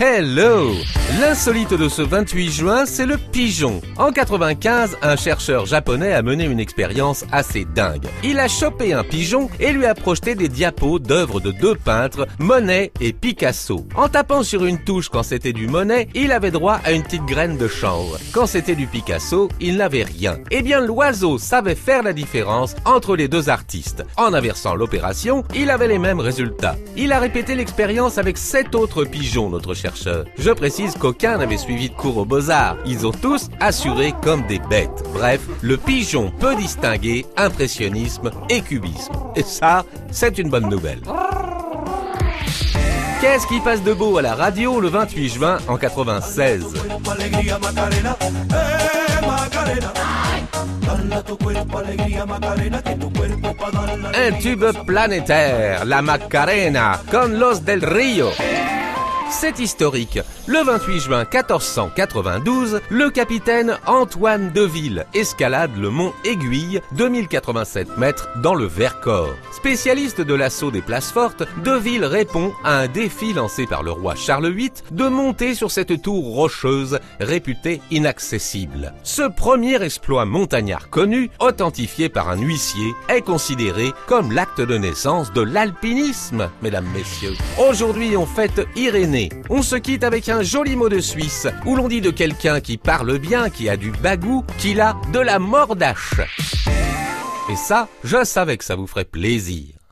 Hello! L'insolite de ce 28 juin, c'est le pigeon. En 95, un chercheur japonais a mené une expérience assez dingue. Il a chopé un pigeon et lui a projeté des diapos d'œuvres de deux peintres, Monet et Picasso. En tapant sur une touche quand c'était du Monet, il avait droit à une petite graine de chanvre. Quand c'était du Picasso, il n'avait rien. Eh bien, l'oiseau savait faire la différence entre les deux artistes. En inversant l'opération, il avait les mêmes résultats. Il a répété l'expérience avec 7 autres pigeons, notre chercheur. Je précise qu'aucun n'avait suivi de cours aux Beaux-Arts. Ils ont tous assuré comme des bêtes. Bref, le pigeon peut distinguer impressionnisme et cubisme. Et ça, c'est une bonne nouvelle. Qu'est-ce qui passe de beau à la radio le 28 juin en 96? Un tube planétaire, la Macarena, con los del Rio. C'est historique. Le 28 juin 1492, le capitaine Antoine Deville escalade le mont Aiguille, 2087 mètres dans le Vercors. Spécialiste de l'assaut des places fortes, Deville répond à un défi lancé par le roi Charles VIII de monter sur cette tour rocheuse réputée inaccessible. Ce premier exploit montagnard connu, authentifié par un huissier, est considéré comme l'acte de naissance de l'alpinisme, mesdames, messieurs. Aujourd'hui, on fête Irénée. On se quitte avec un joli mot de Suisse, où l'on dit de quelqu'un qui parle bien, qui a du bagou, qu'il a de la mordache. Et ça, je savais que ça vous ferait plaisir.